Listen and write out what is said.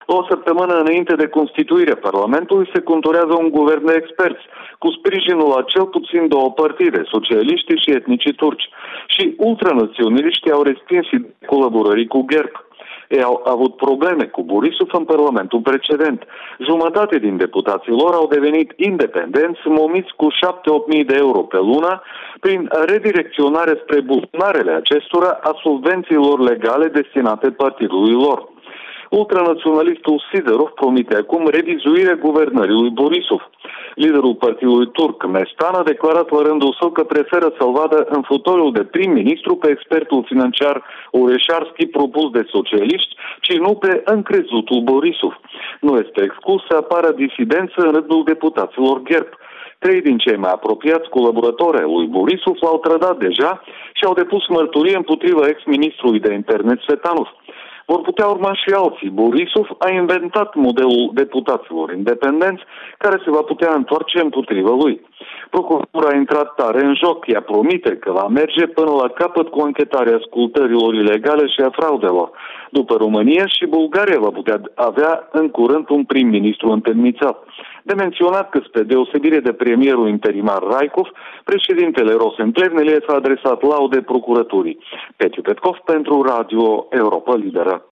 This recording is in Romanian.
O săptămână înainte de constituirea Parlamentului se conturează un guvern de experți, cu sprijinul la cel puțin două partide, socialiștii și etnicii turci. Și ultranaționaliștii au respins colaborării cu GERB. Ei au avut probleme cu Borisov în Parlamentul precedent. Jumătate din deputații lor au devenit independenți, momiți cu 7-8 mii de euro pe lună, prin redirecționare spre buzunarele acestora a subvențiilor legale destinate partidului lor. Ultranaționalistul Sidorov promite acum revizuirea guvernării lui Borisov. Liderul partidului turc, Mestan, a declarat la rândul său că preferă să-l vadă în fotoliul de prim-ministru pe expertul financiar Oreșarski propus de socialiști, ci nu pe încrezutul Borisov. Nu este exclus să apară disidență în rândul deputaților GERB. 3 din cei mai apropiați colaboratori ai lui Borisov l-au trădat deja și au depus mărturie împotriva ex-ministrului de internet Svetanov. Vor putea urma și alții. Borisov a inventat modelul deputaților independenți care se va putea întoarce împotriva lui. Procuratura a intrat tare în joc. Ea promite că va merge până la capăt cu anchetarea ascultărilor ilegale și a fraudelor. După România și Bulgaria va putea avea în curând un prim-ministru întemnițat. De menționat că, spre deosebire de premierul interimar Raikov, președintele Rosen Plevneliev a adresat laude procuraturii. Petiu Petkov pentru Radio Europa Liberă.